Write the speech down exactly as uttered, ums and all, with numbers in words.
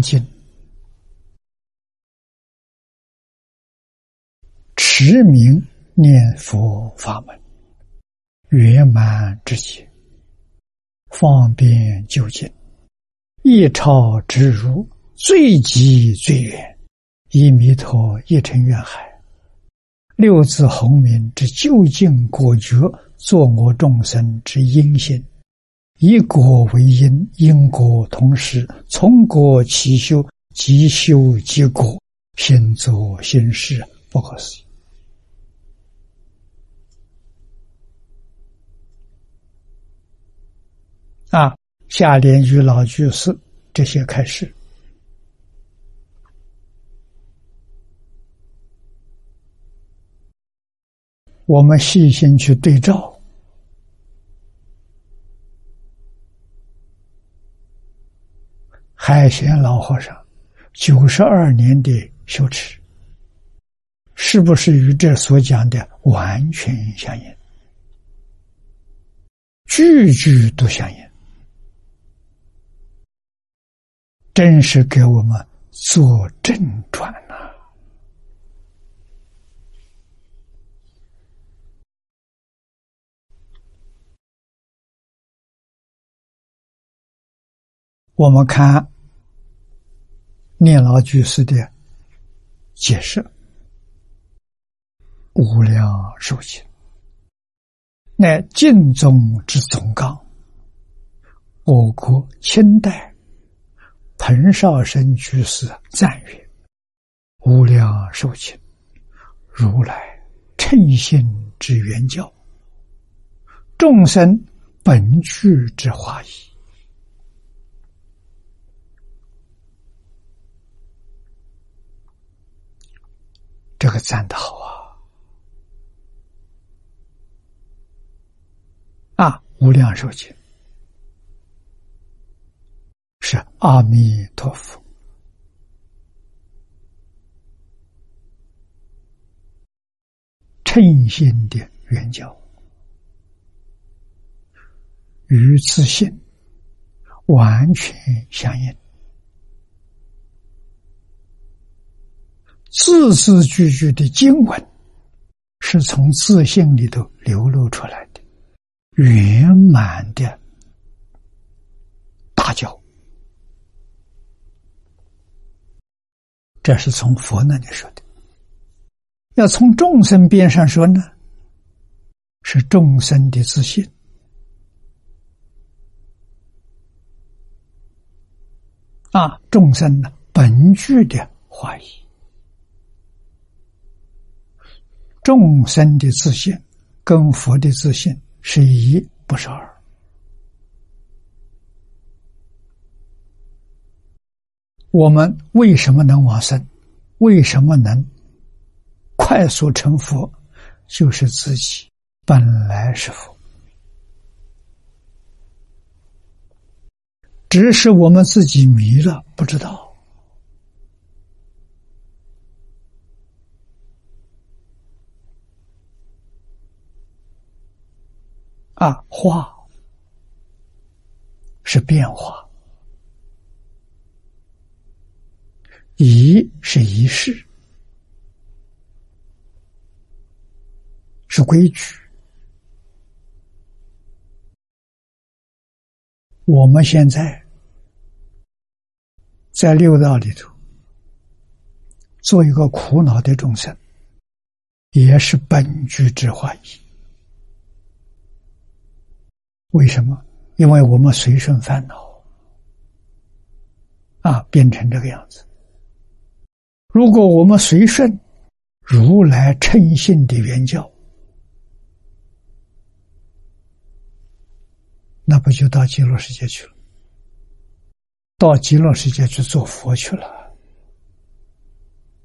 经，持名念佛法门，圆满之极，方便究竟，一超直入，最极最远，以弥陀一尘愿海，六字洪名之究竟果觉，作我众生之因心，以果为因，因果同时，从果起修，即修即果，心作心事，不可思议。啊，下联与老居士这些开示，我们细心去对照，海贤老和尚九十二年的修持，是不是与这所讲的完全相应？句句都相应，真是给我们做正转呐、啊！我们看念老居士的解释，无量寿经，乃净宗之总纲。我国清代彭绍生居士赞曰：无量寿经，如来称心之原教，众生本具之化义。这个赞得好啊！啊，无量寿经是阿弥陀佛称心的原教，与自信完全相应，字字句句的经文是从自信里头流露出来的圆满的大教。这是从佛那里说的。要从众生边上说呢，是众生的自信啊，众生呢本具的化义，众生的自信跟佛的自信是一，不是二。我们为什么能往生？为什么能快速成佛？就是自己本来是佛，只是我们自己迷了，不知道。啊，化是变化，仪是仪式，是规矩。我们现在在六道里头做一个苦恼的众生，也是本具之化义。为什么？因为我们随顺烦恼啊，变成这个样子。如果我们随顺如来称心的原教，那不就到极乐世界去了？到极乐世界去做佛去了。